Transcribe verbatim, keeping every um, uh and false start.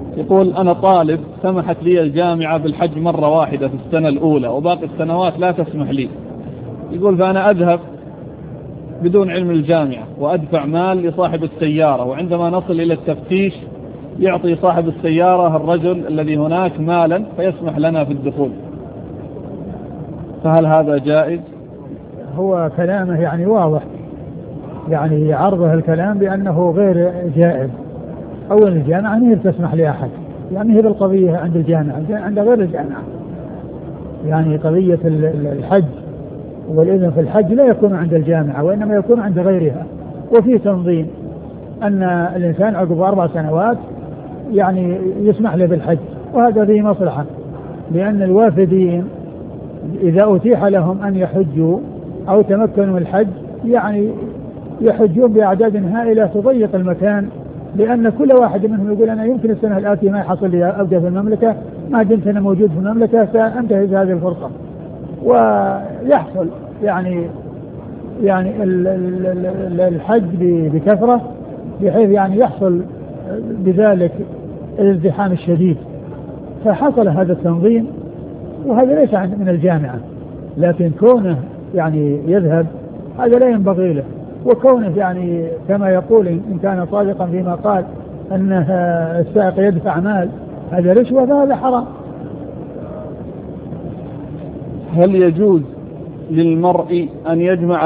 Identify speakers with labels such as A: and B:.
A: يقول أنا طالب سمحت لي الجامعة بالحج مرة واحدة في السنة الأولى وباقي السنوات لا تسمح لي. يقول فأنا أذهب بدون علم الجامعة وأدفع مال لصاحب السيارة، وعندما نصل إلى التفتيش يعطي صاحب السيارة الرجل الذي هناك مالا فيسمح لنا في الدخول، فهل هذا جائز؟
B: هو كلامه يعني واضح، يعني عرضه الكلام بأنه غير جائز. أولا الجامعة هي تسمح لأحد، يعني هي بالقضية عند الجامعة، عند غير الجامعة. يعني قضية الحج والإذن في الحج لا يكون عند الجامعة وإنما يكون عند غيرها. وفي تنظيم أن الإنسان عقب أربع سنوات يعني يسمح له بالحج، وهذا فيه مصلحة، لأن الوافدين إذا أتيح لهم أن يحجوا أو تمكنوا من الحج يعني يحجون بأعداد هائلة تضيق المكان، لأن كل واحد منهم يقول أنا يمكن السنة الآتية ما يحصل لي أبدأ في المملكة، ما دمت أنا موجود في المملكة سأنتهز هذه الفرصة. ويحصل يعني يعني الحج بكثرة بحيث يعني يحصل بذلك الازدحام الشديد، فحصل هذا التنظيم، وهذا ليس من الجامعة. لكن كونه يعني يذهب هذا لا ينبغي له، وكونه يعني كما يقول إن كان صادقا فيما قال أن السائق يدفع مال هذا رشوة فهذا حرام.
A: هل يجوز للمرء أن يجمع